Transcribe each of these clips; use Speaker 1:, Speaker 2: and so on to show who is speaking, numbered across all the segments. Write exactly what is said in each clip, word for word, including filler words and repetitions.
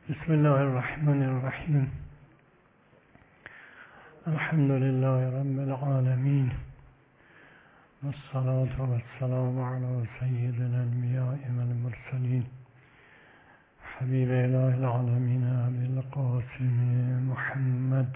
Speaker 1: بسم الله الرحمن الرحیم. الحمد لله رب العالمین والصلاة والسلام على سید الانبیاء والمرسلین حبیب اله العالمین ابی القاسم محمد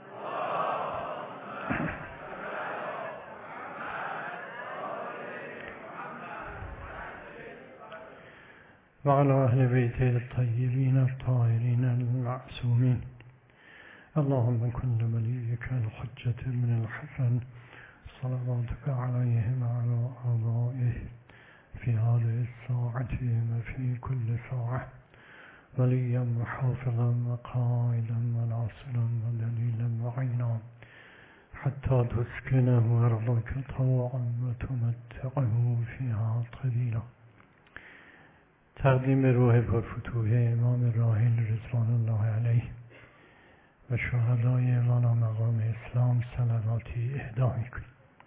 Speaker 1: وعلى أهل بيته الطيبين الطاهرين المعصومين. اللهم كن لوليك الحجة من الحسن صلواتك عليه وعلى آبائه في هذه الساعة وفي كل ساعة وليا وحافظا وقائدا وناصرا ودليلا وعينا حتى تسكنه أرضك طوعا وتمتعه فيها طويلا. تقدیم روح پرفتوح امام راحل رضوان الله علیه و شهدای امام مقام اسلام صلواتی اهدا میکنیم.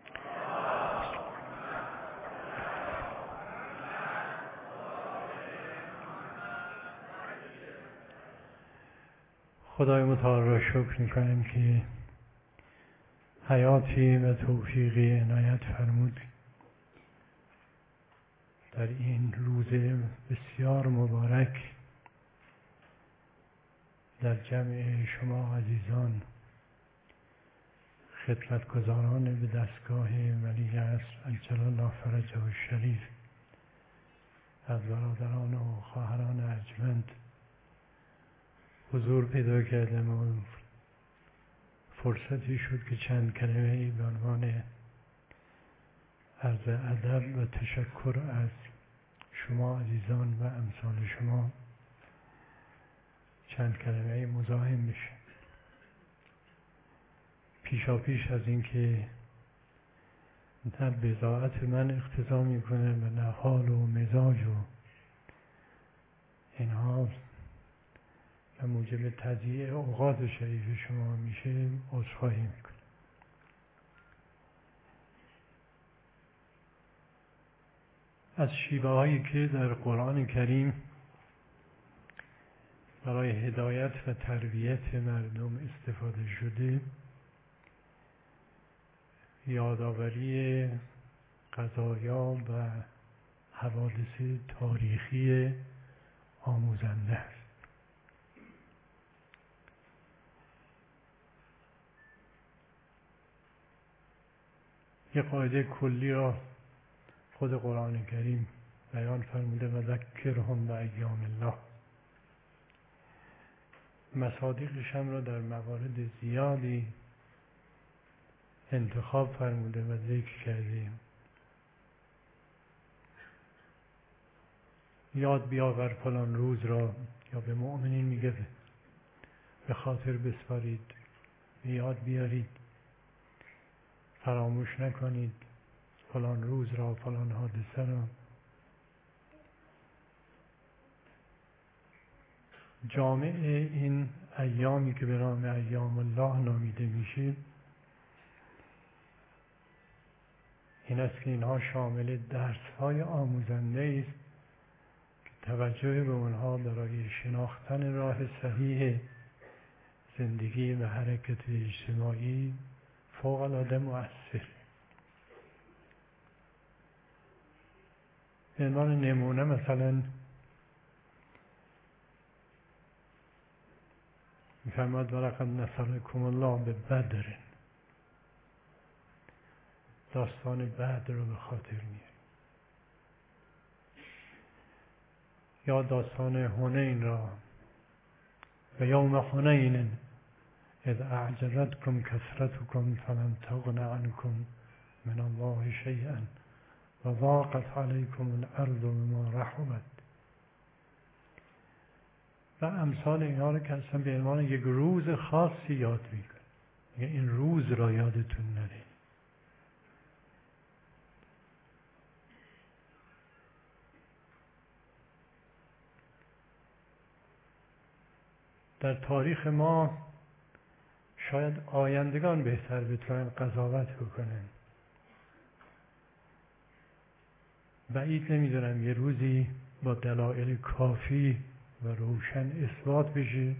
Speaker 1: خدای متعال را شکر میکنیم که حیاتی و توفیقی عنایت فرمود در این روز بسیار مبارک در جمع شما عزیزان خدمتگزاران به دستگاه ولی عصر عجل الله فرجه الشریف از برادران و خواهران ارجمند حضور پیدا کردم و فرصتی شد که چند کلمه‌ای به عنوان عرض ادب و تشکر از شما عزیزان و امثال شما چند کلمه مزاحم بشه. پیشا پیش از این که نه بضاعت من اقتضا میکنه و نه حال و مزاج و اینها و موجب تضییع اوقات شریف شما میشه عذرخواهی میکنم. از شیوه هایی که در قرآن کریم برای هدایت و تربیت مردم استفاده شده یادآوری قضایا و حوادث تاریخی آموزنده است. یک قاعده کلی را خود قرآن کریم بیان فرموده و ذکرهم بایام الله. مصادیقش هم را در موارد زیادی انتخاب فرموده و ذکر کردیم. یاد بیاور فلان روز را، یا به مؤمنین میگه به خاطر بسپارید، یاد بیارید، فراموش نکنید فلان روز را، فلان حادثه را. جامع این ایامی که به نام ایام الله نامیده میشه این است که اینها شامل درس‌های آموزنده است که توجه به اونها برای شناختن راه صحیح زندگی و حرکت اجتماعی فوق‌العاده مؤثر. به عنوان نمونه مثلا میفرماد ولقد نصرکم الله به بدر، داستان بدر رو به خاطر میاریم، یا داستان حنین را و یوم حنین اذ اعجبتکم کثرتکم فلم تغن عنکم من الله شیئا و ضاقت علیکم الارض بما رحبت و امثال اینها رو که اصلا به عنوان یک روز خاصی یاد میکنه. میگه این روز را یادتون نره. در تاریخ ما شاید آیندگان بهتر بتونن قضاوت بکنن. بعید نمیدونم یه روزی با دلایل کافی و روشن اثبات بشه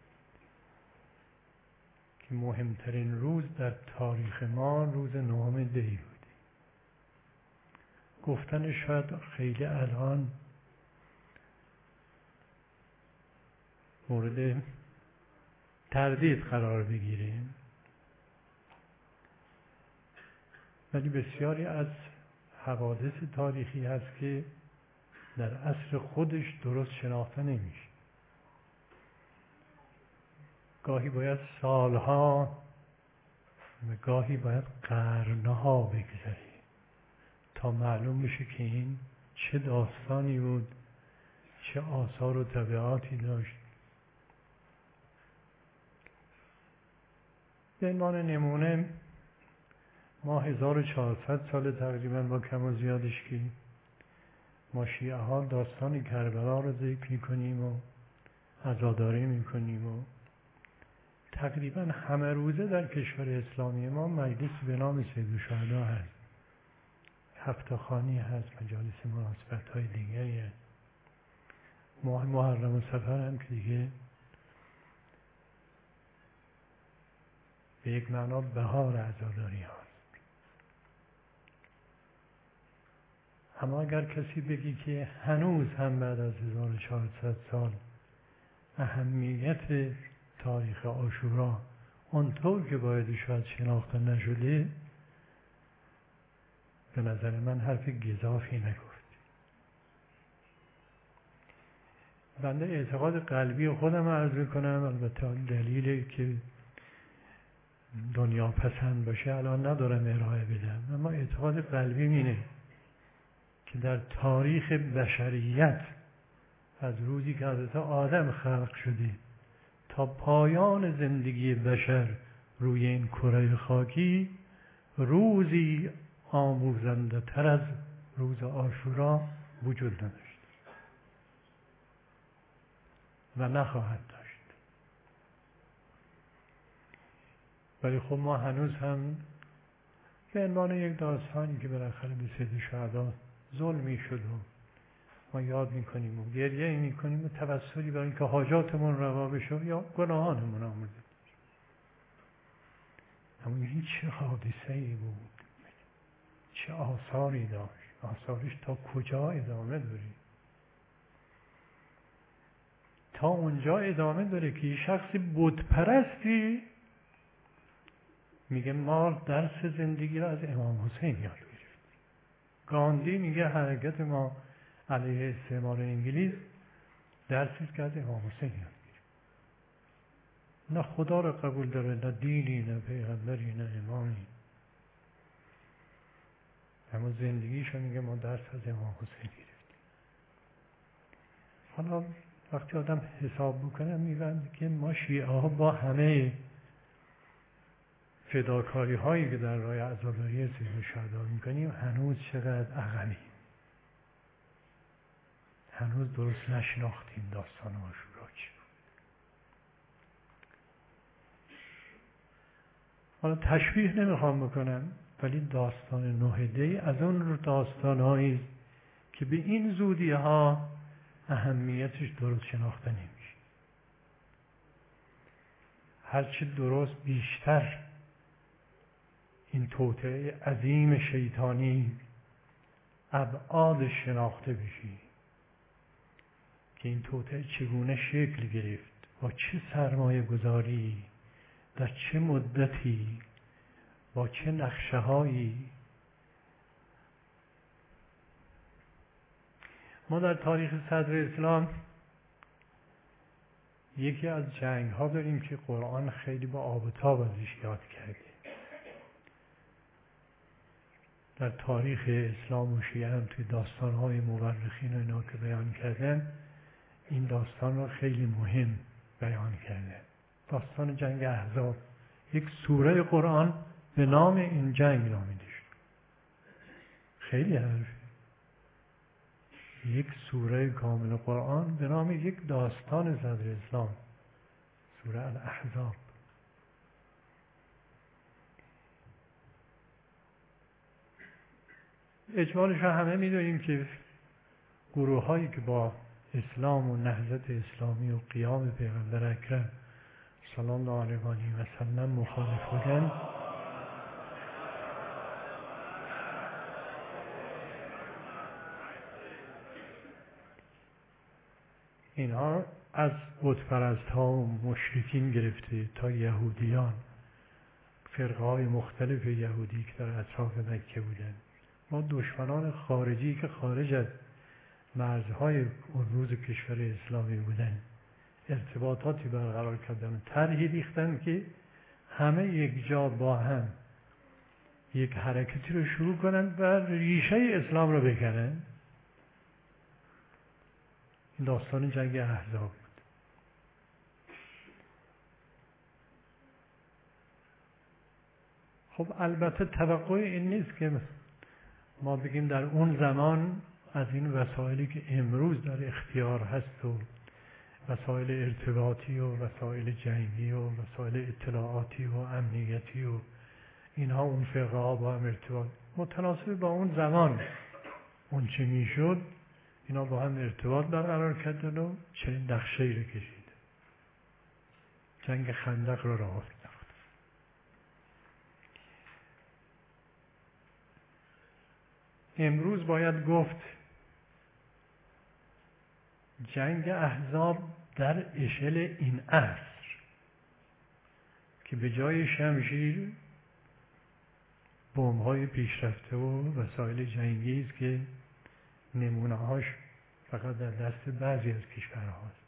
Speaker 1: که مهمترین روز در تاریخ ما روز نهم دی بود. گفتن شاید خیلی الان مورد تردید قرار بگیریم، ولی بسیاری از حوادث تاریخی هست که در اصل خودش درست شناخته نمیشه. گاهی باید سالها و گاهی باید قرنها بگذره تا معلوم بشه که این چه داستانی بود، چه آثار و تبعاتی داشت. به عنوان نمونه ما هزار و چهارصد سال تقریبا با کم و زیادش که ما شیعه ها داستان کربلا رو ذکر میکنیم و عزاداری میکنیم و تقریبا همه روزه در کشور اسلامی ما مجلس به نام سید الشهدا هست، هفته‌خوانی هست، مجالس مناسبت های دیگری هست. ماه محرم و صفر هم که دیگه به یک معنا بهار عزاداری هست. اما اگر کسی بگی که هنوز هم بعد از هزار و چهارصد سال اهمیت تاریخ عاشورا اونطور که باید شاید شناخته نشده، به نظر من حرف گزافی نگفت. بنده اعتقاد قلبی خودم عرض میکنم، البته دلیلی که دنیا پسند باشه الان ندارم ارائه بدم، اما اعتقاد قلبی اینه که در تاریخ بشریت از روزی که حضرت آدم خلق شده تا پایان زندگی بشر روی این کره خاکی روزی آموزنده تر از روز عاشورا وجود نداشت و نخواهد داشت. ولی خب ما هنوز هم به عنوان یک داستانی که بالاخره به سید شهدا ظلمی شد و ما یاد میکنیم و گریه میکنیم و توسلی برای اینکه حاجاتمون روا بشه یا گناهانمون آمرزه. اما این چه حادثه ای بود، چه آثاری داشت، آثارش تا کجا ادامه داره؟ تا اونجا ادامه داره که یه شخص بت پرستی میگه ما درس زندگی را از امام حسین یاد گرفتیم. گاندی میگه حرکت ما علیه استعمار انگلیس درسی است که از امام حسین یاد گرفتیم. نه خدا را قبول داره، نه دینی، نه پیغمبری، نه امامی، اما زندگیشو میگه ما درس از امام حسین گرفتیم. حالا وقتی آدم حساب بکنه میبینه که ما شیعه ها با همه فداکاری هایی که در راه عزاداری سید الشهدا میکنیم هنوز چقدر عقبیم، هنوز درست نشناختیم داستان عاشورا چی بود. حالا تشبیه نمیخوام بکنم، ولی داستان نه دی از اون داستانهایی که به این زودی ها اهمیتش درست شناخته نمیشه. هرچی درست بیشتر این توطئه عظیم شیطانی ابعاد شناخته بشه که این توطئه چگونه شکل گرفت، با چه سرمایه گذاری، در چه مدتی، با چه نقشه هایی. ما در تاریخ صدر اسلام یکی از جنگ ها داریم که قرآن خیلی با آب و تاب ازش یاد کرده. در تاریخ اسلام و شیعه هم توی داستان های مورخین و اینا که بیان کردن این داستان رو خیلی مهم بیان کردن. داستان جنگ احزاب، یک سوره قرآن به نام این جنگ نامیده شد. خیلی حرفه، یک سوره کامل قرآن به نام یک داستان صدر اسلام، سوره الاحزاب. اجمالش همه میدونیم که گروه هایی که با اسلام و نهضت اسلامی و قیام پیغمبر اکرم صلی الله علیه و سلم مخالف بودن، اینها از بتپرست ها و مشرکین گرفته تا یهودیان، فرقه های مختلف یهودی که در اطراف مکه بودن، ما دشمنان خارجی که خارج از مرزهای امروز کشور اسلامی بودن ارتباطاتی برقرار کردن، طرحی ریختن که همه یک جا با هم یک حرکتی رو شروع کنند و ریشه اسلام رو بکنن. این داستان جنگ احزاب بود. خب البته توقع این نیست که ما بگیم در اون زمان از این وسایلی که امروز در اختیار هست و وسایل ارتباطی و وسایل جنگی و وسایل اطلاعاتی و امنیتی و اینها، اون فرقه ها با هم ارتباط متناسب با اون زمان اون چه میشد، اینا با هم ارتباط برقرار کردن و چنین نقشه‌ای رو کشید. جنگ خندق رو راه افتاد. امروز باید گفت جنگ احزاب در اشل این عصر که به جای شمشیر بمب‌های پیشرفته و وسایل جنگی است که نمونه‌هاش فقط در دست بعضی از کشورهاست.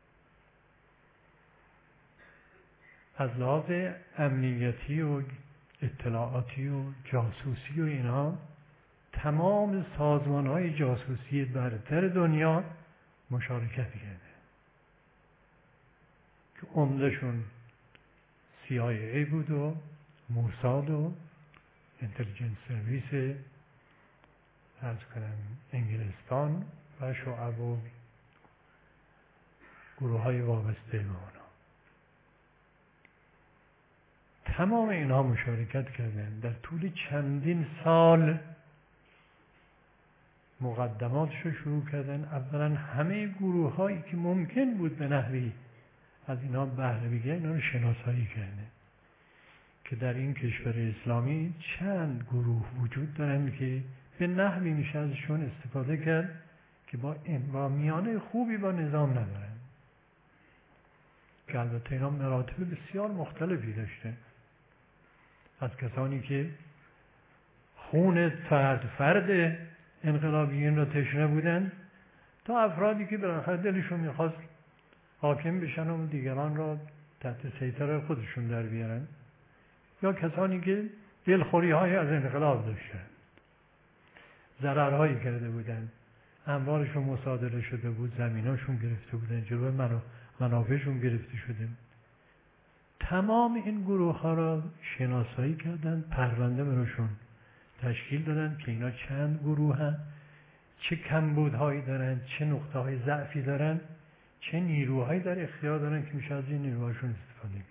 Speaker 1: از لحاظ امنیتی و اطلاعاتی و جاسوسی و اینها تمام سازمان‌های جاسوسی برتر دنیا مشارکت کرده که عمده‌شون سی آی ای بود و موساد و اینتلیجنس سرویس عرض کنم انگلستان و شعب و گروه های وابسته به اونا. تمام اینها مشارکت کردن. در طول چندین سال مقدماتش رو شروع کردن. اولا همه گروه هایی که ممکن بود به نحوی از اینها بهره بگیرن اینا رو شناسایی کردن که در این کشور اسلامی چند گروه وجود دارن که به نحوی میشه ازشون استفاده کرد که با با میانه خوبی با نظام ندارن، که البته اینا مراتب بسیار مختلفی داشته، از کسانی که خون فرد فرد انقلابیین را تشنه بودن تا افرادی که بالاخره دلشون میخواست حاکم بشن و دیگران را تحت سیطره خودشون در بیارن، یا کسانی که دلخوری های از انقلاب داشتن، ضررهایی کرده بودن، اموالشون مصادره شده بود، زمیناشون گرفته بودن، جلوی منو منافعشون گرفته شده. تمام این گروه ها را شناسایی کردن، پرونده براشون تشکیل دادن که اینا چند گروه هستند، چه کمبودهایی دارن، چه نقطه های ضعفی دارن، چه نیروهایی در اختیار دارن که میشه از این نیروهاشون استفاده کرد.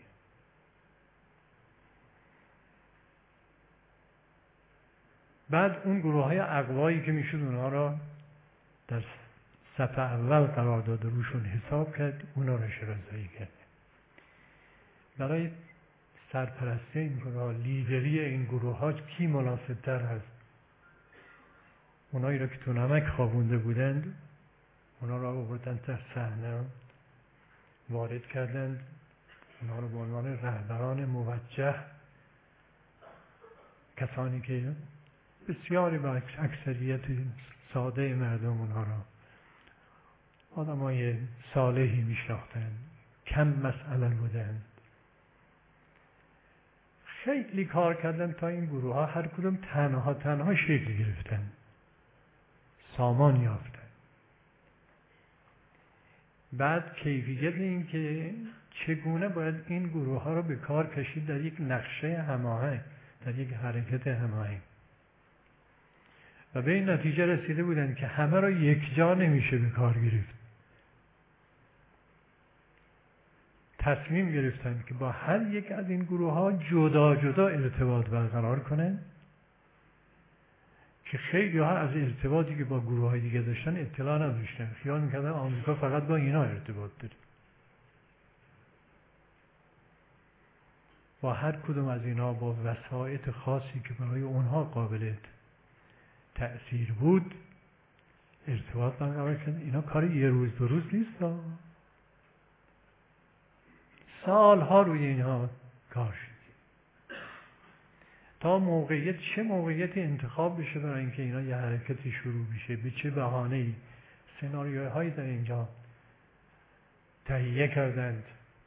Speaker 1: بعد اون گروه های اقوایی که میشد اونها را در صف اول قرار داد و روشون حساب کرد، اونا را شناسایی کرد. برای سرپرستی این گروه، لیدری این گروه ها کی مناسب تر هست؟ اونایی را که تو نمک خوابونده بودند اونا را آوردن در صحنه وارد کردند، اونا را به عنوان رهبران موجه، کسانی که بسیاری با اکثریت ساده مردم اونها را آدمای صالحی میشناختند، کم مسئله بودند، خیلی کار کردن تا این گروه ها هر کدوم تنها تنها شکل گرفتن، سامان یافتن. بعد کیفیت این که چگونه باید این گروه ها رو به کار کشید در یک نقشه هماهنگ، در یک حرکت هماهنگ، و به این نتیجه رسیده بودند که همه را یک جا نمیشه به کار گرفت. تصمیم گرفتن که با هر یک از این گروه ها جدا جدا ارتباط برقرار کنن که خیلی ها از ارتباطی که با گروه های دیگه داشتن اطلاع نداشتن، خیال میکردن آمریکا فقط با اینا ارتباط داره. با هر کدوم از اینا با وسایط خاصی که برای اونها قابل تأثیر بود ارتباط برقرار کردن. اینا کار یه روز دو روز نیست ها. سالها روی اینها کار شد تا موقعیت چه موقعیت انتخاب بشه برای اینکه اینا یه حرکتی شروع بشه، به چه بهانه‌ای سناریوهایی در اینجا تهیه کردند.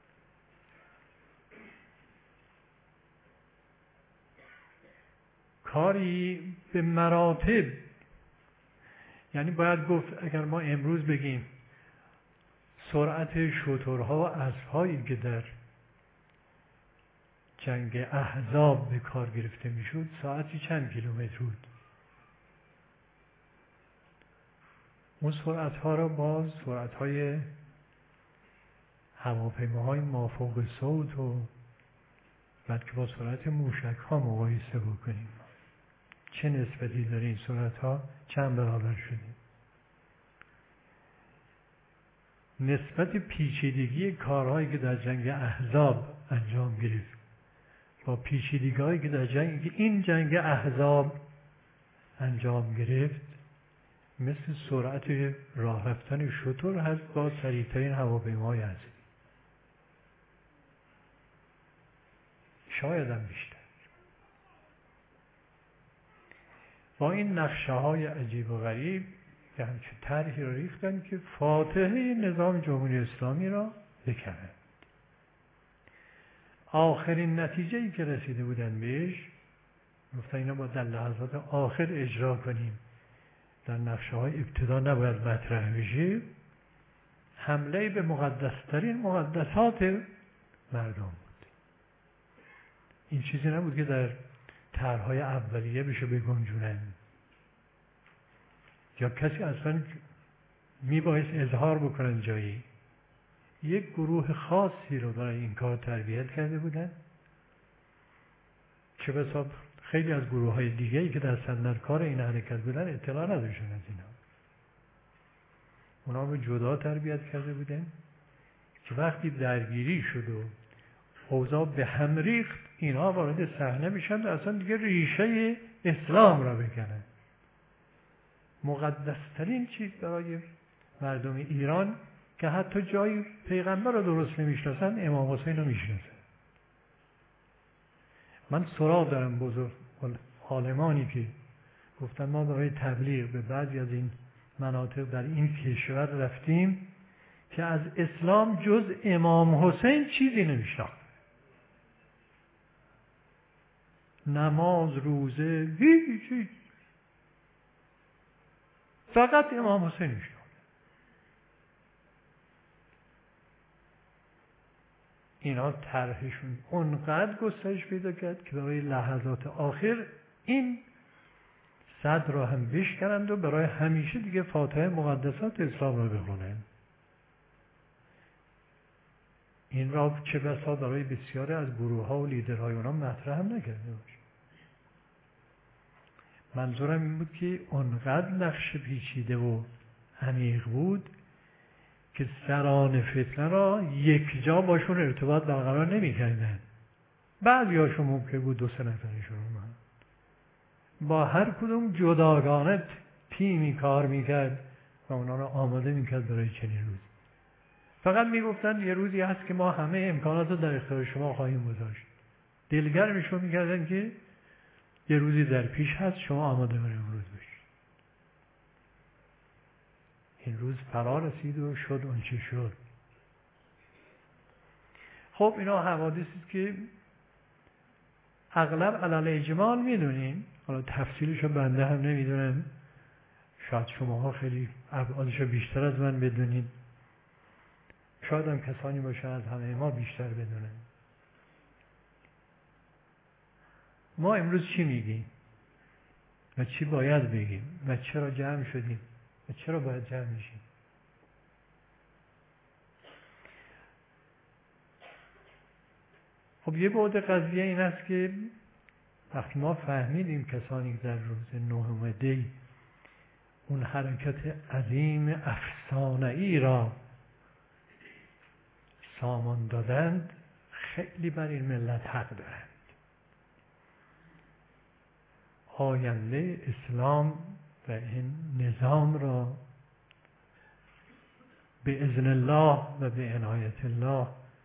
Speaker 1: کاری به مراتب، یعنی باید گفت اگر ما امروز بگیم سرعت شترها و اسب‌هایی که در جنگ احزاب به کار گرفته میشد ساعتی چند کیلومتر بود، اون سرعت ها را باز سرعت های هواپیماهای مافوق صوت و بلکه با سرعت موشک ها مقایسه بکنیم، چه نسبتی داره این سرعت ها چند برابر شده. نسبت پیچیدگی کارهایی که در جنگ احزاب انجام گرفت با پیچیدگی‌هایی که در جنگ این جنگ احزاب انجام گرفت مثل سرعت راه رفتن شتر هست با سریع‌ترین هواپیماهای هست، شاید هم بیشتر. با این نقشه های عجیب و غریب که همچون طرحی را ریختن که فاتحه نظام جمهوری اسلامی را بکنند. آخرین نتیجه‌ای که رسیده بودن بهش گفتن اینا با در لحظات آخر اجرا کنیم، در نقشه های ابتدا نباید مطرح بشه، حمله به مقدسترین مقدسات مردم بود. این چیزی نبود که در طرح‌های اولیه بشه بگنجونن یا کسی اصلا میبایست اظهار بکنن جایی. یک گروه خاصی رو برای این کار تربیت کرده بودن که بسا خیلی از گروه های دیگه‌ای که دستن در کار این حرکت بودن اطلاع نداشتن از اینا. اونا رو جدا تربیت کرده بودن که وقتی درگیری شد و اوضاع به هم ریخت اینا وارد صحنه بشن و اصلا دیگه ریشه اسلام را بکنن. مقدسترین چیز برای مردم ایران که حتی جای پیغمبر رو درست نمیشناسن امام حسین رو میشناسن. من سراغ دارم بزرگ عالمانی که گفتن ما برای تبلیغ به بعضی از این مناطق در این کشور رفتیم که از اسلام جز امام حسین چیزی نمیشناخت. نماز، روزه، هیچ هیچ، فقط امام حسین میشناخت. اینا طرحشون اونقدر گسترش پیدا کرد که برای لحظات آخر این صد را هم بشکنند و برای همیشه دیگه فاتحه مقدسات اسلام را بخونند. این را چه بسا برای بسیاری از گروه ها و لیدرهای اونا مطرح هم نکرده باشه. منظورم این بود که اونقدر نقش پیچیده و عمیق بود که سران فتنه را یک جا باشون ارتباط برقرار نمی کردن. بعضی هاشون ممکن بود دو سه نفرشون اومد با هر کدوم جداگانه تیمی کار میکرد و اونا را آماده میکرد برای چنین روز. فقط میگفتن یه روزی هست که ما همه امکانات رو در اختیار شما خواهیم گذاشت. دلگرمشون میکردن که یه روزی در پیش هست شما آماده برای اون روز باشید. این روز فرا رسید و شد اون چی شد. خب اینا حوادثی است که اغلب علل اجمال میدونیم، حالا تفصیلشو بنده هم نمیدونم، شاید شماها خیلی ابعادشو بیشتر از من بدونید، شاید هم کسانی باشه از همه ما بیشتر بدونن. ما امروز چی میگیم و چی باید بگیم و چرا جمع شدیم و چرا باید جمع میشیم؟ خب یه بعد قضیه این است که وقتی ما فهمیدیم کسانی که در روز نهم دی اون حرکت عظیم افسانه‌ای را سامان دادند، خیلی بر این ملت حق دارند. آینده اسلام و این نظام را به اذن الله و به عنایت الله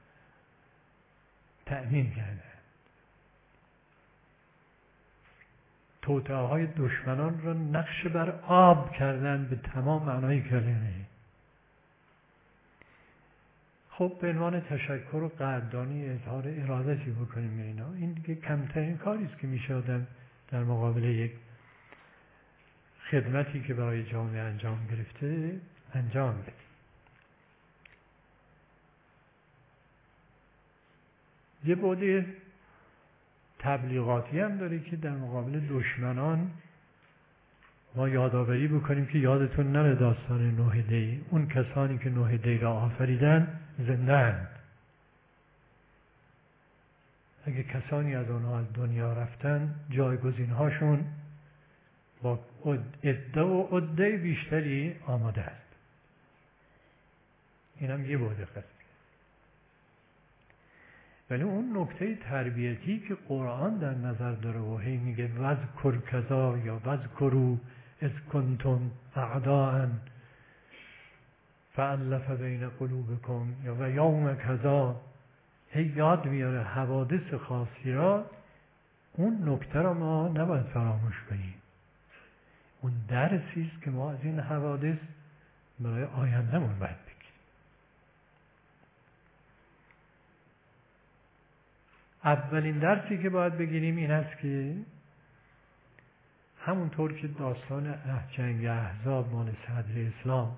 Speaker 1: تأمین کردند. توطئه‌های دشمنان را نقش بر آب کردند به تمام معنای کلمه. خب به عنوان تشکر و قدردانی اظهار ارادتی بکنیم اینا، این دیگه کمترین کاری است که میشه آدم در مقابل یک خدمتی که برای جامعه انجام گرفته انجام بده. یه بعد تبلیغاتی هم داره که در مقابل دشمنان ما یادآوری بکنیم که یادتون نره داستان نوح دی، اون کسانی که نوح دی را آفریدن زنده اند. اگه کسانی از آنها از دنیا رفتن، جایگزین‌هاشون با عده و عده بیشتری آماده است. اینم یه بعد قضیه. ولی اون نکته تربیتی که قرآن در نظر داره و هی میگه وذکر کذا یا وذکروا اذ کنتم اعداء فألف بین قلوبکم یا و یوم کذا، هی یاد میاره حوادث خاصی را. اون نکته را ما نباید فراموش کنیم. اون درسی است که ما از این حوادث برای آیندهمون باید بگیریم. اولین درسی که باید بگیریم این است که همونطور که داستان جنگ احزاب مال صدر اسلام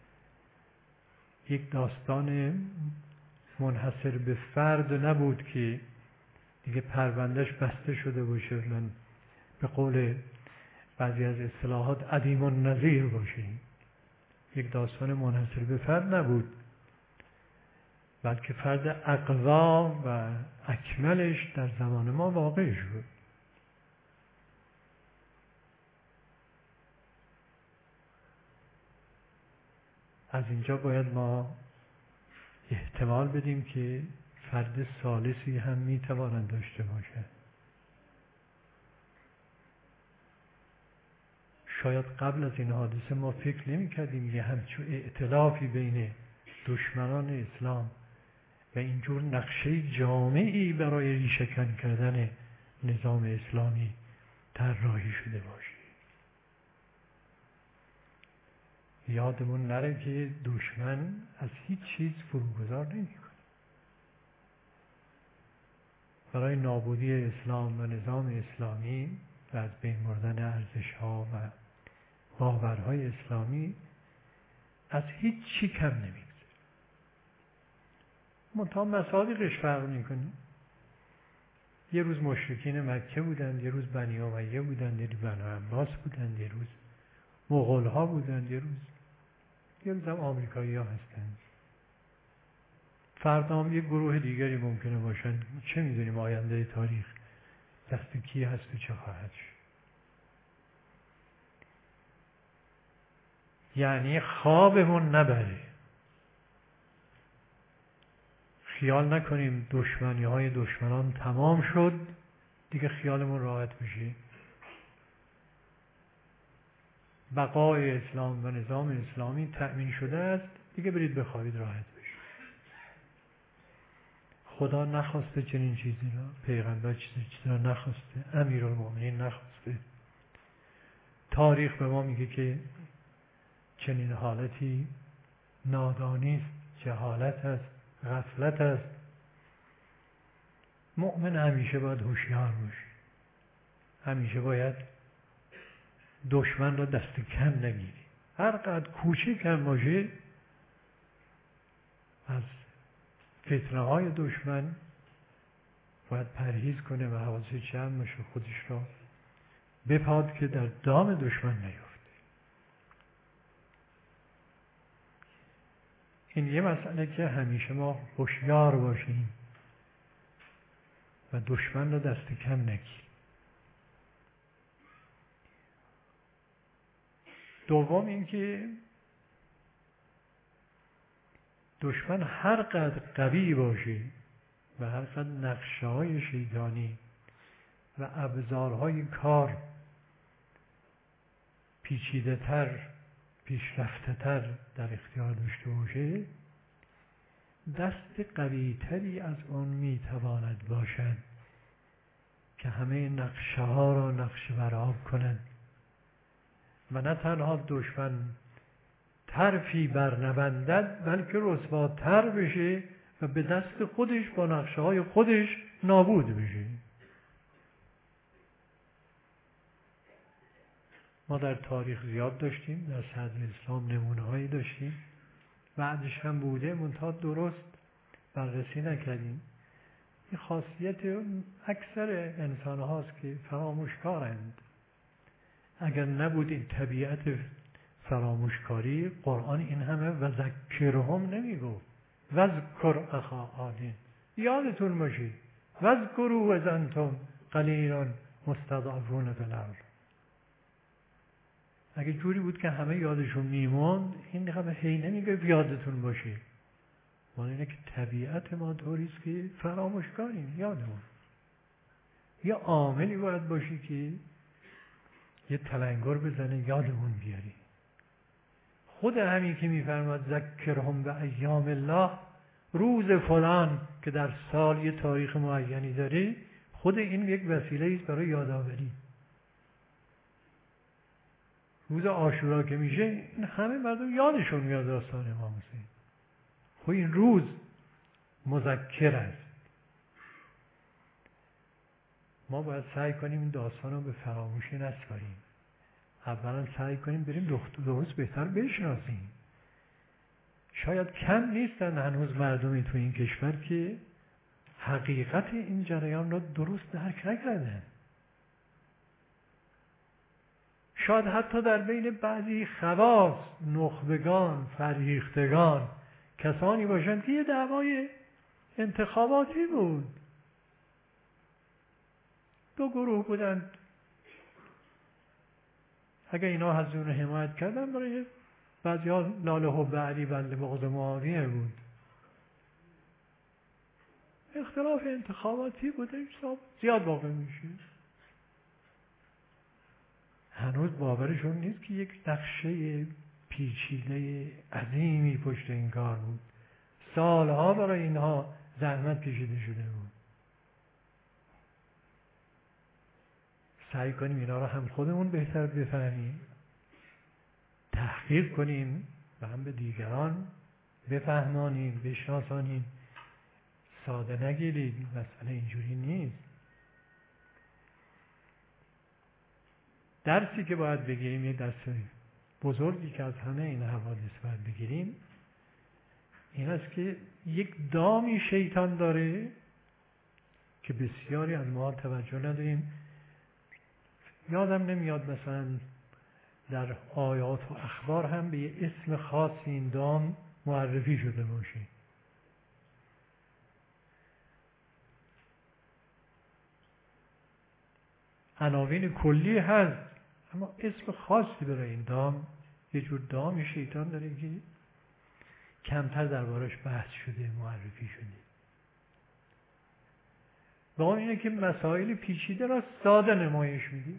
Speaker 1: یک داستان منحصر به فرد نبود که دیگه پروندهش بسته شده باشه، به قول بعضی از اصطلاحات عدیم النظیر باشه، یک داستان منحصر به فرد نبود، بلکه فرد اقوا و اکملش در زمان ما واقع شد. از اینجا باید ما احتمال بدیم که فرد ثالثی هم میتواند داشته باشه. شاید قبل از این حادثه ما فکر نمی کردیم یه همچون ائتلافی بین دشمنان اسلام و اینجور نقشه جامعی برای ریشه‌کن کردن نظام اسلامی طراحی شده باشه. یادمون نره که دشمن از هیچ چیز فروگذار نمی‌کنه. برای نابودی اسلام و نظام اسلامی و از بین بردن ارزش‌ها و باورهای اسلامی از هیچ چی کم نمی‌گذره. منتها مصادیقش فرق می‌کنه. یه روز مشرکین مکه بودند، یه روز بنی امیه بودند، یه روز بنو عباس بودند، یه روز مغول‌ها بودند، یه روز یه روز هم آمریکایی‌ها هستند. فردا هم یه گروه دیگری ممکنه باشن. چه می‌دونیم آینده تاریخ دست کی هست و چه خواهد شد. یعنی خوابمون نبره، خیال نکنیم دشمنی‌های دشمنان تمام شد دیگه خیالمون راحت بشه. بقای اسلام و نظام اسلامی تأمین شده است، دیگه برید بخوابید راحت بشید. خدا نخواسته چنین چیزی را، پیغمبر چیزی را نخواسته، امیرالمومنین نخواسته. تاریخ به ما میگه که چنین حالتی نادانی است، جهالت است، غفلت است. مؤمن همیشه باید هوشیار باشه، همیشه باید دشمن را دست کم نگیری. هر قدر کوچک هم باشه از فتنه های دشمن باید پرهیز کنه و حواسش جمع باشه، خودش را بپاد که در دام دشمن نیفته. این یه مسئله که همیشه ما هوشیار باشیم و دشمن را دست کم نگیریم. دوم اینکه دشمن هر قدر قوی باشه و هر قدر نقشه‌های شیطانی و ابزارهای کار پیچیده تر پیشرفته تر در اختیار داشته باشه، دست قوی تری از اون میتواند باشد که همه نقشه ها را نقشه برآب کند و نه تنها دشمن طرفی برنبندد بلکه رسواتر بشه و به دست خودش با نقشه های خودش نابود بشه. ما در تاریخ زیاد داشتیم، در صدر اسلام نمونه هایی داشتیم، بعدش هم بوده، منتها درست بررسی نکردیم. این خاصیت اکثر انسان هاست که فراموشکارند. اگر نبود این طبیعت فراموشکاری، قرآن این همه وذکرهم نمیگفت. وذکر اخا عاد، یادتون باشه، وذکروا اذ انتم قلیل مستضعفون فی الارض. اگه جوری بود که همه یادشون میموند، این همه هی نمیگه یادتون باشه. ولی اینه که طبیعت ما طوریست که فراموشکاریم، یادمون. یه عاملی باید باشی که یه تلنگر بزنه یادمون بیاری. خود همین که میفرماد ذکرهم به ایام الله، روز فلان که در سال یه تاریخ معینی داره، خود این یک وسیله است برای یادآوری. روز عاشورا که میشه، این همه مردم یادشون میاد داستان امام حسین. خب این روز مذکر است. ما باید سعی کنیم این داستان رو به فراموشی نسپاریم. اولا سعی کنیم بریم درست بهتر بشناسیم. شاید کم نیستن هنوز مردمی تو این کشور که حقیقت این جریان رو درست درک نکردن. شاید حتی در بین بعضی خواص، نخبگان، فرهیختگان کسانی باشند که یه دعوای انتخاباتی بود. دو گروه بودند. اگه اینا از اون حمایت کردن، برای بعضی ها لاله حب علی بل بغض معاویه بود. اختلاف انتخاباتی بوده، زیاد واقع میشه. هنوز باورشون نیست که یک نقشه پیچیده عظیمی پشت این کار بود. سالها برای اینها زحمت کشیده شده بود. سعی کنیم اینا رو هم خودمون بهتر بفهمیم، تحقیق کنیم و هم به دیگران بفهمانیم، بشناسانیم. ساده نگیرید، مسئله اینجوری نیست. درسی که باید بگیریم، یه درس بزرگی که از همه این حوادث باید بگیریم، این است که یک دامی شیطان داره که بسیاری از ما توجه نداریم. یادم نمیاد مثلا در آیات و اخبار هم به یه اسم خاص این دام معرفی شده باشه. عناوین کلی هست، اما اسم خاصی برای این دام، یه جور دام شیطان داره که کمتر دربارش بحث شده، معرفی شده. و اون اینه که مسائل پیچیده را ساده نمایش میده.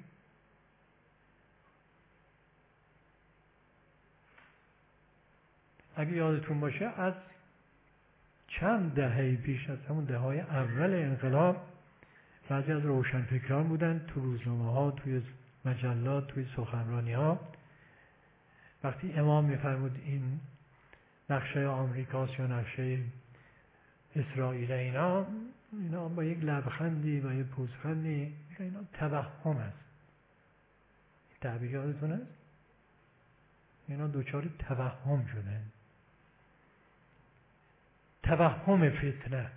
Speaker 1: اگه یادتون باشه، از چند دهه پیش، از همون دهه‌های اول انقلاب، بعضی از روشنفکران بودن تو روزنامه ها، توی مجلات، توی سخنرانی ها، وقتی امام میفرمود این نقشه آمریکاست یا نقشه اسرائیل، اینا اینا با یک لبخندی و یک پوزخندی، اینا توهم است. تعبیر یادتون است؟ اینا دوچار توهم شدن. توهم فتنه.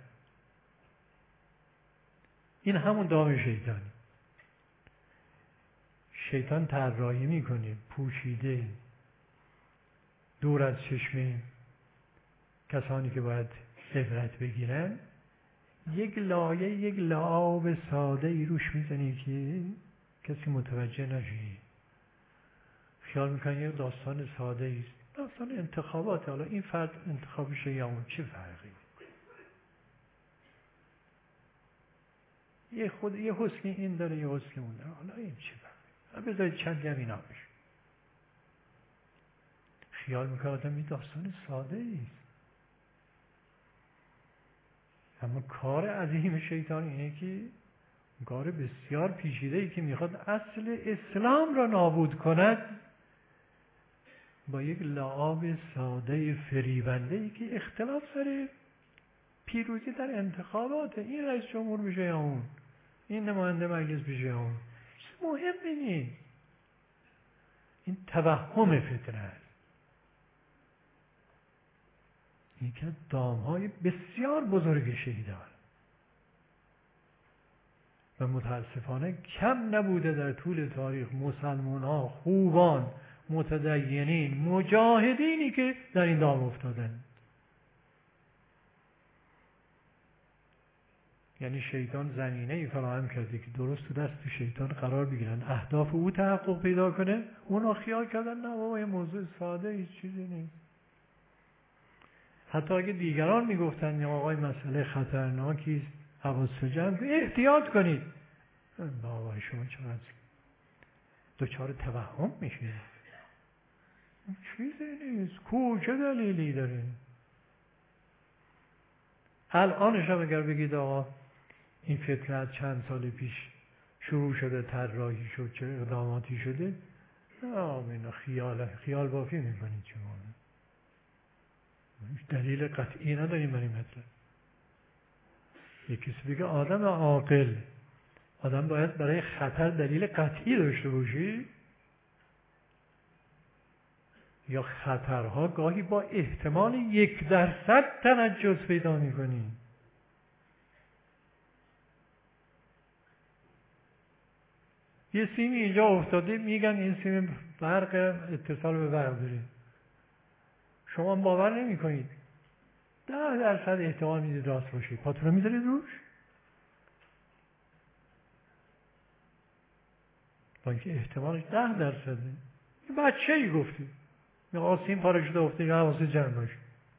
Speaker 1: این همون دام شیطانی. شیطان طراحی میکنه، پوشیده، دور از چشم کسانی که باید عبرت بگیرن، یک لایه، یک لعاب ساده ای روش میزنی که کسی متوجه نشه. خیال میکنن یه داستان ساده است، داستان انتخابات. حالا این فرد انتخابش یا اون، چه فرقی؟ یه خود یه حسن این داره، یه حسن اون داره، حالا این چه فرقی؟ بذارید چند هم اینا بشه. خیال میکنه آدم این داستان ساده است، اما کار عظیم شیطان اینه که کار بسیار پیچیده ای که میخواد اصل اسلام را نابود کند با یک لعاب ساده فریبنده ای که اختلاف سر پیروزی در انتخابات، این رئیس جمهور میشه یا اون، این نماینده مجلس میشه یا اون، چیز مهمی نیست. این توهم فتنه است. این که دامهای بسیار بزرگ شهیدان و متاسفانه کم نبوده در طول تاریخ مسلمان ها، خوبان، متدینین، مجاهدینی که در این دام افتادن. یعنی شیطان زمینه ای فراهم کرده که درست تو دست شیطان قرار بگیرن، اهداف او تحقق پیدا کنه. اونا خیال کردن نه بابا این موضوع ساده ایست، چیزی نیست. حتی اگه دیگران میگفتن یا آقای مسئله خطرناکی است، حواس جمع احتیاط کنید، بابا شما چقدر دوچار توهم میشه، چیزی نیست، کو چه دلیلی داره؟ الانش هم اگر بگید آقا این فتنه از چند سال پیش شروع شده، طراحی شد، چه اقداماتی شده، نه اینا خیال خیال بافی میکنید. چه مانه دلیل قطعی نداریم برای مطلب. یکی بگه آدم عاقل، آدم باید برای خطر دلیل قطعی داشته باشی، یا خطرها گاهی با احتمال یک درصد تنجس پیدا میکنی. یه سیمی اینجا افتاده، میگن این سیم برق، اتصال به برق داره، شما باور نمی کنید، ده درصد احتمال میدید راست باشه، پاتون رو میذارید روش، با اینکه احتمالش ده درصده. یه بچه ای گفتی یا سیم پاره شده افته، یا حواست جمع باشه.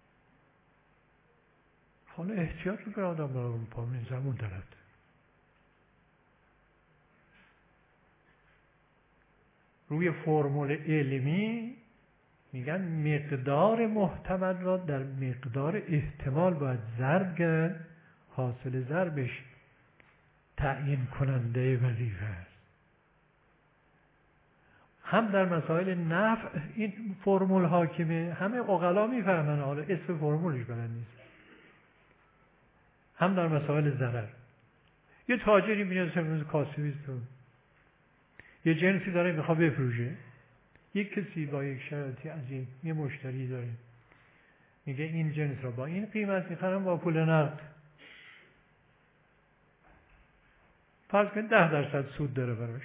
Speaker 1: حالا احتیاط میکنه آدم برای اون پا میزم اون طرف. روی فرمول علمی میگن مقدار محتمل را در مقدار احتمال باید ضرب کرد، حاصل ضربش تعیین کننده وظیفه است. هم در مسائل نفع این فرمول حاکمه، همه عقلا میفهمن، حالا اسم فرمولش بلد نیست. هم در مسائل ضرر. یه تاجری میاد سرمز کاسبی است، یه جنسی داره میخواد بفروشه، یک کسی با یک شرایطی عظیم یه مشتری داره، میگه این جنس را با این قیمت میخرم با پول نقد، فرض کن ده درصد سود داره براش.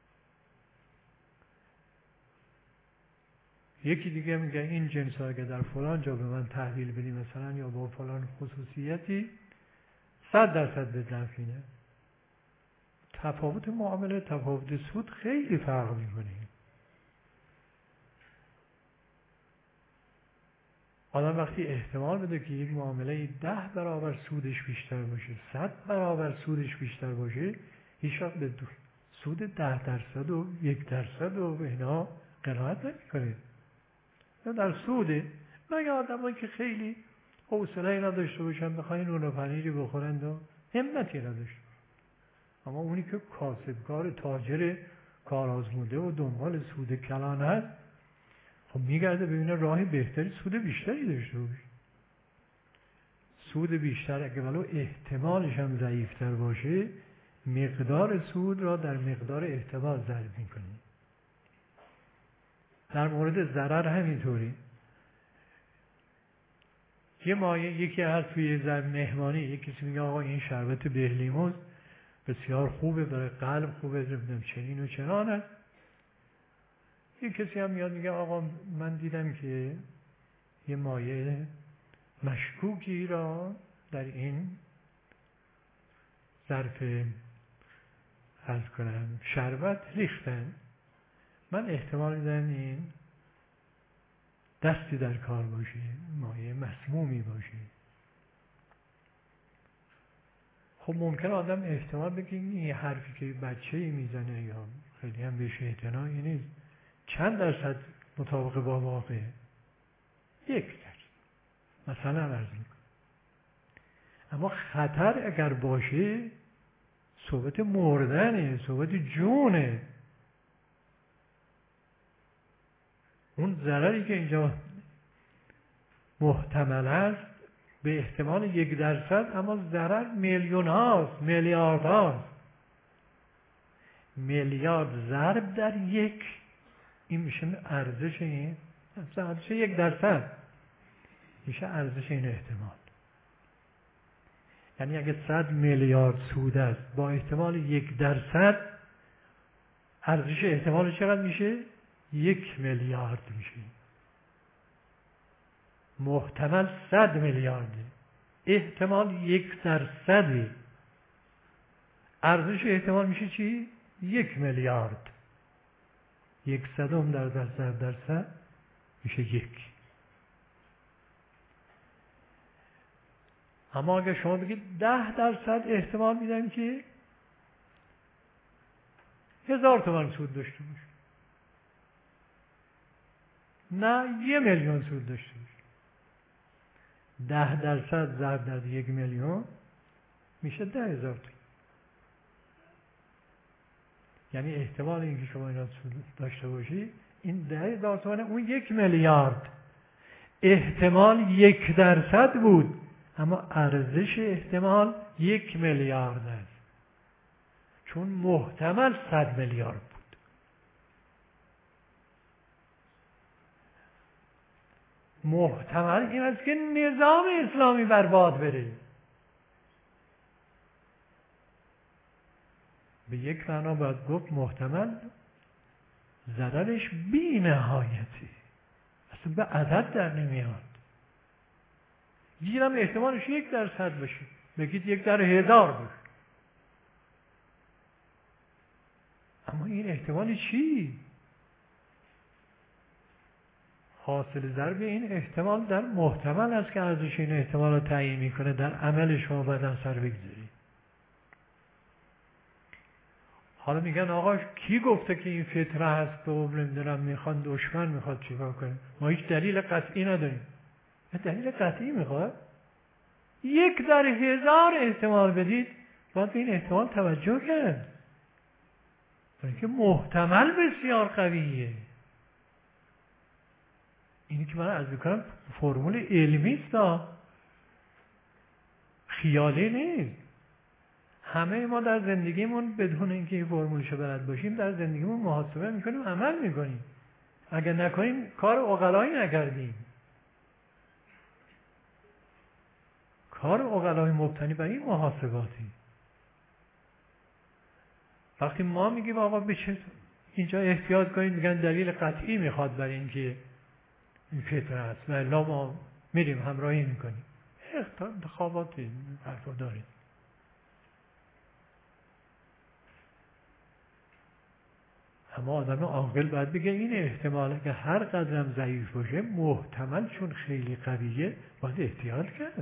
Speaker 1: یکی دیگه میگه این جنس ها اگه در فلان جا به من تحویل بدی مثلا، یا با فلان خصوصیتی، صد درصد به نفعینه. تفاوت معامله، تفاوت سود خیلی فرق میکنه. آدم وقتی احتمال بده که یک معامله ده برابر سودش بیشتر باشه، صد برابر سودش بیشتر باشه، هیچ وقت به سود ده درصد و یک درصد و به اینا قناعت نمیکنه. در سوده، مگه آدمایی که خیلی حوصله نداشته باشن بخواین نون و پنیری بخورند و همتی نداشته، اما اونی که کاسبکار، تاجر کار آزموده و دنبال سود کلان هست، خب میگرده ببینه راهی بهتری سود بیشتری داشته باشه. سود بیشتر اگه ولو احتمالش هم ضعیفتر باشه، مقدار سود را در مقدار احتمال ضرب میکنی. در مورد ضرر همینطوری. یه مایه یکی هست توی زن مهمانی، یکی کسی میگه آقا این شربت بهلیموز بسیار خوبه، برای قلب خوبه، نمیدونم چنین و چنان است. یک کسی هم میاد میگه آقا من دیدم که یه مایه مشکوکی را در این ظرف عرض کنم شربت ریختن، من احتمال میدم این دستی در کار باشه، مایه مسمومی باشه. خب ممکن آدم احتمال بگه این حرفی که بچه میزنه یا خیلی هم بهش اعتنایی نیست، چند درصد مطابق با واقع؟ یک درصد مثلا عرض میکنم. اما خطر اگر باشه صحبت مردنه، صحبت جونه. اون ضرری که اینجا محتمل است به احتمال یک درصد، اما ضرر میلیون هاست، میلیارد هاست. میلیارد ضرب در یک، این میشه ارزش این، ارزش یک درصد میشه ارزش این احتمال. یعنی اگه صد میلیارد سود است با احتمال یک درصد، ارزش احتمال چقدر میشه؟ یک میلیارد میشه. محتمل صد میلیارده، احتمال یک درصده، ارزش احتمال میشه چی؟ یک میلیارد. یک صدم در درصد درصد میشه یک. اما اگه شما بگید ده درصد احتمال میدم که هزار تومان سود داشته باشه، نه یه میلیون سود داشته باشه. ده درصد ضرب در یک میلیون میشه ده هزار تومان. یعنی احتمال اینکه شما اینا سود داشته باشی این ده هزار تومانه، اون یک میلیارد. احتمال یک درصد بود اما ارزش احتمال یک میلیارد است، چون محتمل صد میلیارد بود. محتمل این است که نظام اسلامی برباد بره. به یک معنا باید گفت محتمل ضررش بی نهایتی، اصلا به عدد در نمیاد. گیرم احتمالش یک درصد باشه، بگید یک در هزار باشه، اما این احتمال چی؟ حاصل ضرب این احتمال در محتمل است که ارزش این احتمال رو تعیین میکنه در عمل شما باید اثر بگذاری. حالا میگن آقا کی گفته که این فتنه هست و نمیدونم میخوان دشمن میخواد چیکار کنه؟ ما هیچ دلیل قطعی نداریم. دلیل قطعی میخواد؟ یک در هزار احتمال بدید باید به این احتمال توجه کرد، برای که محتمل بسیار قویه. اینی که من عرض میکنم فرمول علمی است، خیالی نیست. همه ما در زندگیمون بدون اینکه این فرمولشو بلد باشیم در زندگیمون محاسبه میکنیم، عمل میکنیم. اگر نکنیم کار عقلایی نکردیم. کار عقلای مبتنی بر این محاسباتی. وقتی ما میگیم آقا بچه اینجا احتیاط کنید، میگن دلیل قطعی میخواد برای اینکه این فتنه است و الا ما میریم همراهی میکنیم. انتخاباتی حرفا دارید. اما آدم عاقل باید بگه این احتمال که هر قدرم ضعیف باشه محتمل چون خیلی قویه باید احتیاط کرد.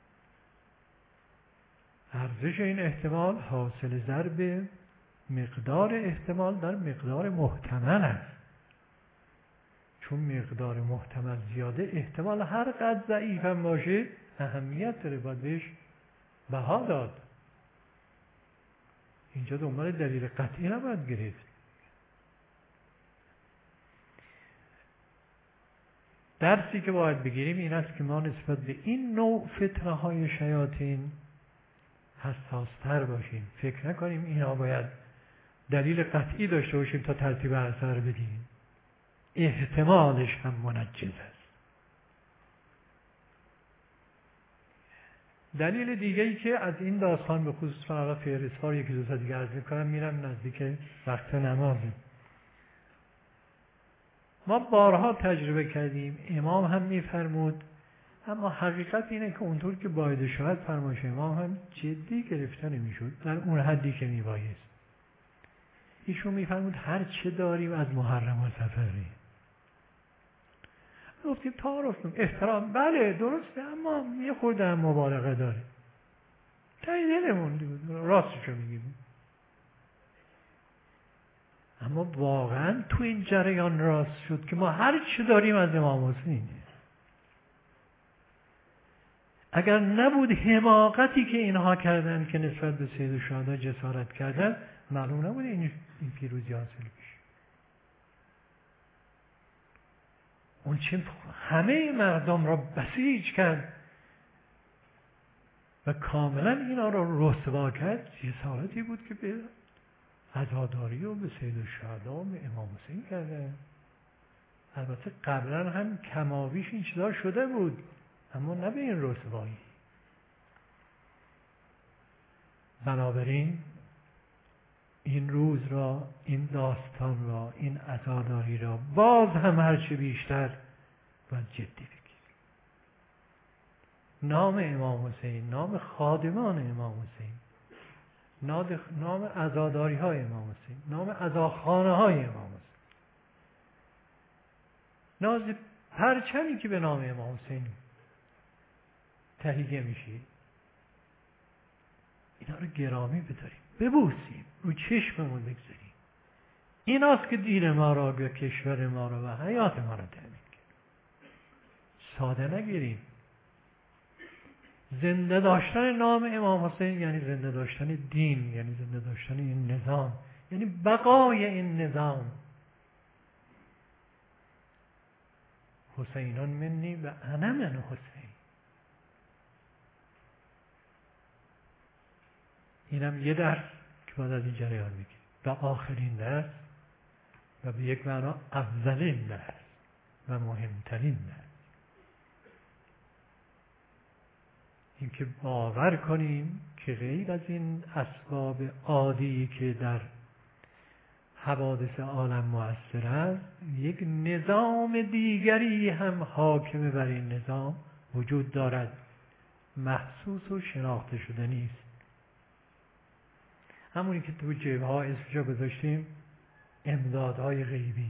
Speaker 1: ارزش این احتمال حاصل ضرب مقدار احتمال در مقدار محتمل است. چون مقدار محتمل زیاده احتمال هر قدر ضعیف هم باشه اهمیت داره، باید بهش بها داد. اینجا دنبال دلیل قطعی نباید گرفت. درسی که باید بگیریم این است که ما نسبت به این نوع فتنه های شیاطین حساستر باشیم. فکر نکنیم اینا باید دلیل قطعی داشته باشیم تا ترتیب اثر بدیم. احتمالش هم منجز است. دلیل دیگه‌ای که از این داستان به خصوص من آقا فهرست‌ها رو یکی دو تا دیگه عرض می‌کنم، میرم نزدیک وقت نمازه. ما بارها تجربه کردیم، امام هم می‌فرمود، اما حقیقت اینه که اونطور که باید شاید فرمایش امام هم جدی گرفته نمی‌شد در اون حدی که میبایست. ایشون میفرمود هر چه داریم از محرمات سفری. گفتیم تعارف احترام بله درسته، اما یه خورده هم مبالغه داره. تایی دلمون راستشو میگیم. اما واقعا تو این جریان راست شد که ما هر چه داریم از امام حسین. اگر نبود حماقتی که اینها کردن که نسبت به سید الشهدا جسارت کردن، معلوم نبود این این پیروزی حاصل بشه. اون چه همه مردم را بسیج کرد و کاملا اینا را رسوا کرد، جسارتی بود که به عزاداری و به سید الشهدا و به امام حسین کرده. البته قبلا هم کمابیش این چیزا شده بود، اما نه به این رسوایی. بنابراین این روز را، این داستان را، این عزاداری را باز هم هرچه بیشتر باید جدی بگیریم. نام امام حسین، نام خادمان امام حسین، نام عزاداری های امام حسین، نام عزاخانه های امام حسین، ناز پرچمی که به نام امام حسین تهیه میشه، اینا رو گرامی بداریم، ببوسیم، رو چشممون بگذاریم. ایناست که دین ما را و کشور ما را و حیات ما را تامین کرد. ساده نگیریم. زنده داشتن نام امام حسین یعنی زنده داشتن دین، یعنی زنده داشتن این نظام، یعنی بقای این نظام. حسینان منی و انا من حسین. اینم یه درس که باید از این جریان بگیریم. و آخرین درس و به یک معنا اولین درس و مهمترین درس، این که باور کنیم که غیر از این اسباب عادی که در حوادث عالم مؤثر است، یک نظام دیگری هم حاکم بر این نظام وجود دارد، محسوس و شناخته شده نیست. همونی که تو جبهه‌ها اسمشو گذاشتیم امدادهای غیبی.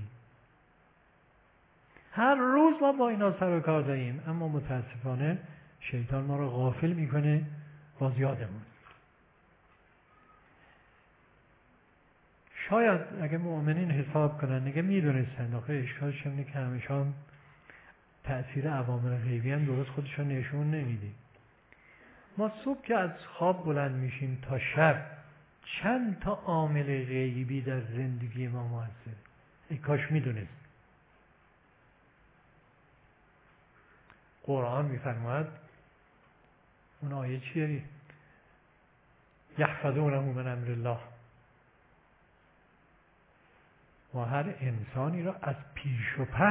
Speaker 1: هر روز ما با اینا سر و کار داریم، اما متاسفانه شیطان ما رو غافل میکنه، باز یادمون. شاید اگه مؤمنین حساب کنن نگه میدونستن، آخه اشکالش اینه که همیشان تأثیر عوامل غیبی هم درست خودشون نشون نمیده. ما صبح که از خواب بلند میشیم تا شب چند تا عامل غیبی در زندگی ما موثره. ای کاش میدونست. قرآن میفرماید، اون آیه چیه؟ یحفظونه من امر الله. ما هر انسانی را از پیش و پس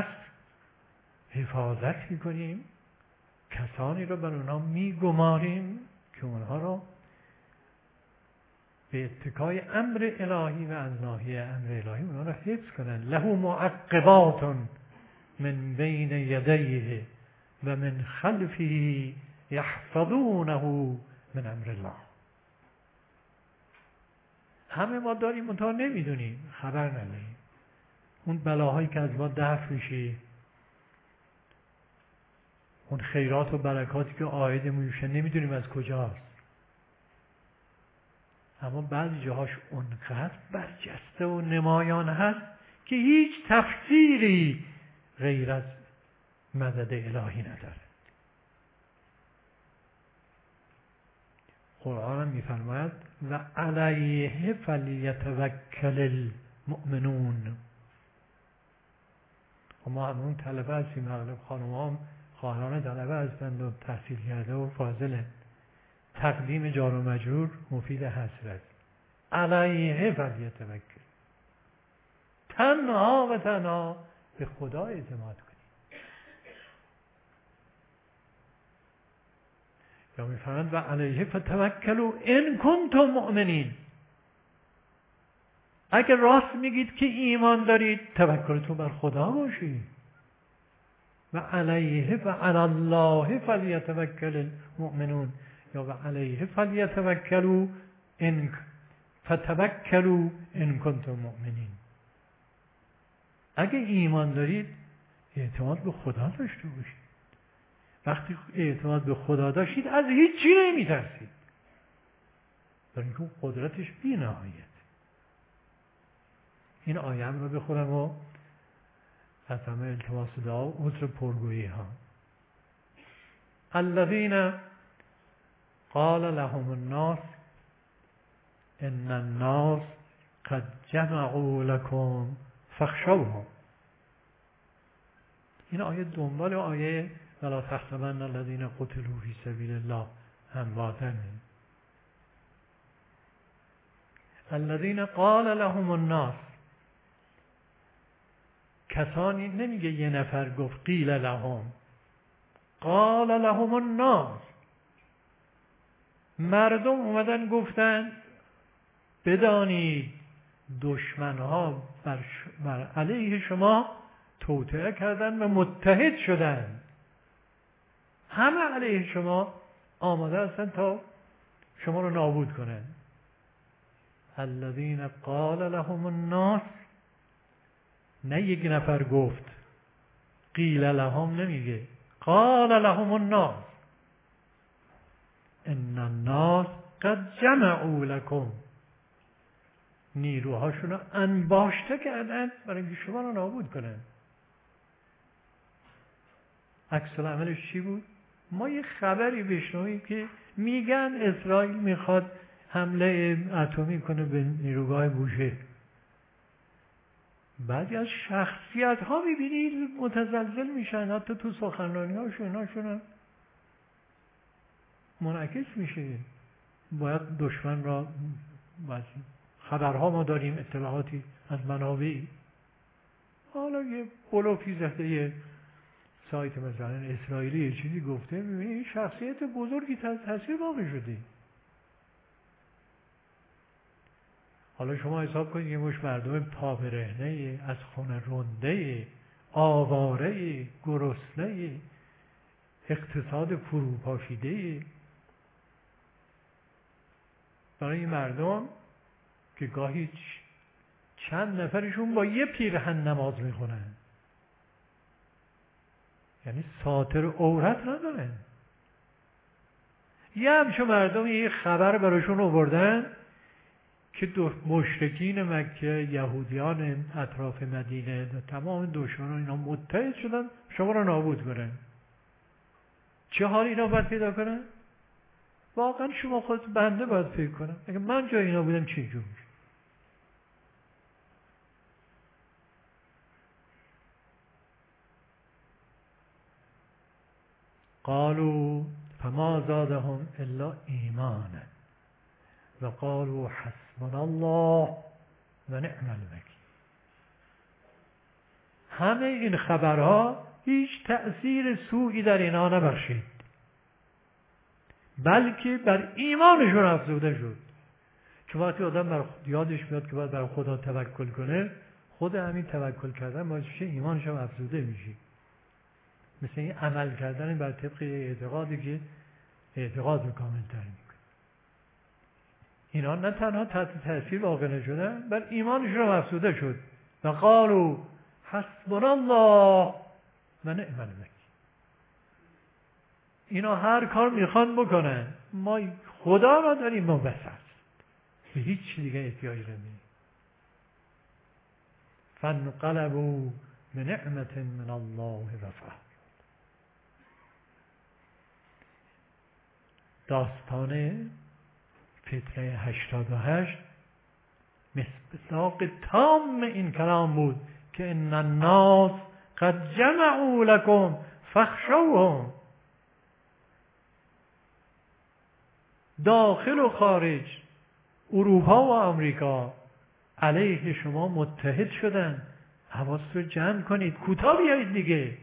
Speaker 1: حفاظت میکنیم، کسانی را بر اونها میگماریم که اونها را به اتکای امر الهی و از ناحیه امر الهی اونها را حفظ کنن. له معقبات من بین یدیه و من خلفه یحفظونه من امر الله. همه ما داریم منتها نمیدونیم، خبر نداریم. اون بلاهایی که از ما دفع میشه، اون خیرات و برکاتی که عاید میشه نمیدونیم از کجاست، اما بعضی جاهاش اونقدر برجسته و نمایان هست که هیچ تفسیری غیر از مدد الهی نداره. قرآن هم میفرماید و علیه فلیتوکل المؤمنون. و ما همون طلبه هستیم، اغلب خانم هم خواهران طلبه هستند و تحصیل کرده و فاضله. تقدیم جار و مجرور مفید حصر است. علیه فلیتوکل، تنها و تنها به خدا اعتماد کنید. یا میفرماید و علیه فتوکلوا ان کنتم مؤمنین. اگر راست میگید که ایمان دارید، توکلتون بر خدا باشید. و علیه و علی الله فلیتوکل المؤمنون، یا و علیه فلیتوکلوا ان فتوکلوا ان کنتم مؤمنین. اگه ایمان دارید اعتماد به خدا داشته باشید. وقتی اعتماد به خدا داشتید از هیچ چی نمیترسید، برای اینکه قدرتش بی نهایت. این آیه رو بخونم و از همه التماس دعا و عذر پرگویی ها. الذین قال لهم الناس ان الناس قد جمعوا لكم فاخشوهم. این آیه دنبال آیه ولا تحسبن الذین قتلوا فی سبیل الله امواتا. الذین قال لهم الناس، کسانی، نمیگه یه نفر گفت قیل لهم، قال لهم الناس، مردم اومدن گفتن بدانید دشمنها بر, بر علیه شما توطئه کردن و متحد شدن، همه علیه شما آماده هستن تا شما رو نابود کنن. الذین قال لهم الناس، نه یک نفر گفت، قیل لهم نمیگه، قال لهم الناس ان الناس قد جمعوا لكم، نیروهاشون رو انباشته کردن برای اینکه شما رو نابود کنن. عکس العملش چی بود؟ ما یه خبری بشنویم که میگن اسرائیل میخواد حمله اتمی کنه به نیروگاه بوشهر. بعضی از شخصیت ها میبینید متزلزل میشن، حتی تو سخنرانی هاشون هاشون منعکس میشه. باید دشمن را، خبرها ما داریم، اطلاعاتی از منابعی، حالا یه بلوفی زده یه سایت مثلا اسرائیلی یه چیزی گفته، میبینید شخصیت بزرگی تاثیر واقع شده. حالا شما حساب کنید یه مش مردم پا برهنه، از خونه رنده، آواره، گرسنه، اقتصاد فروپاشیده، برای این مردم که گاهی چند نفرشون با یه پیرهن نماز میخونن، یعنی ساتر عورت ندارن، یه همچه مردم یه خبر براشون آوردن که مشرکین مکه، یهودیان اطراف مدینه، تمام دشمنان اینا متحد شدن شما رو نابود کنن. چه حال اینا باید پیدا کنن؟ واقعا شما خود بنده باید فکر کنم، اگه من جای اینا بودم چه جور میشه؟ قالوا فما زادهم الا ایمانا و قالوا حسبنا الله و نعم الوکیل. همه این خبرها هیچ تأثیر سوئی در اینا نبخشید، بلکه بر ایمانشون افزوده شد. چون وقتی آدم بر یادش میاد که باید بر خدا توکل کنه، خود همین توکل کردن باعث میشه ایمانش هم افزوده میشه. مثل این عمل کردن بر طبق اعتقادی که اعتقاد رو کامل‌تر میکنه. اینا نه تنها تحت تاثیر واقع نشدن، بل ایمانشون هم افزوده شد. و قالوا حسبنا الله و نعم الوکیل. اینا هر کار میخوان بکنن، ما خدا را داریم، ما بس است، به هیچ چیز دیگه احتیاج نداریم. فانقلبوا بنعمة من الله و فضل. داستان فتنه هشتاد و هشت مصداق تام این کلام بود که ان الناس قد جمعوا لكم فاخشوهم. داخل و خارج، اروپا و آمریکا علیه شما متحد شدن، حواس رو جمع کنید، کوتاه بیایید دیگه.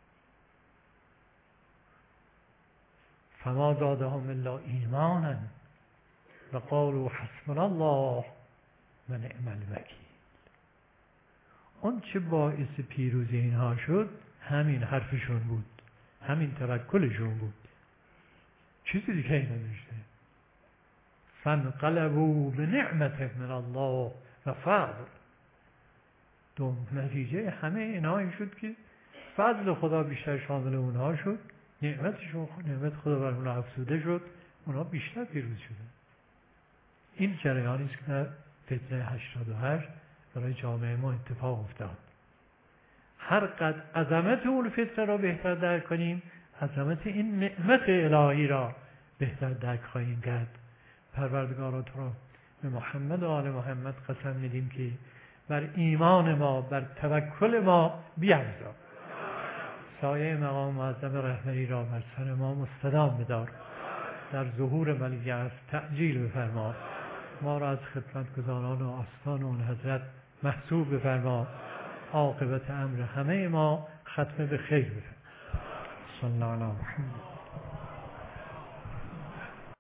Speaker 1: فما زادهم الا ایمانا و قالوا حسبنا الله و نعم الوکیل. اون چه باعث پیروزی اینها شد همین حرفشون بود، همین توکلشون بود، چیزی دیگه نداشته. فانقلبوا بنعمت من الله و فضل. دو نتیجه همه اینها این شد که فضل خدا بیشتر شامل اونها شد، نعمتشون نعمت خدا بر اونها افزوده شد، اونها بیشتر پیروز شدن. این جریانی است که در فتنه هشتاد و هشت برای جامعه ما اتفاق افتاد. هر قدر عظمت اون فتنه را بهتر درک کنیم، عظمت این نعمت الهی را بهتر درک خواهیم کرد. پروردگارا تو را به محمد و آل محمد قسم میدیم که بر ایمان ما، بر توکل ما بیفزا. سایه مقام معظم رهبری را بر سر ما مستدام بدار. در ظهور ولیعصر تعجیل بفرما. ما را از خدمتگزاران و آستان اون حضرت محسوب بفرما. عاقبت امر همه ما ختم به خیر بفرما. صلی الله علیه و سلم.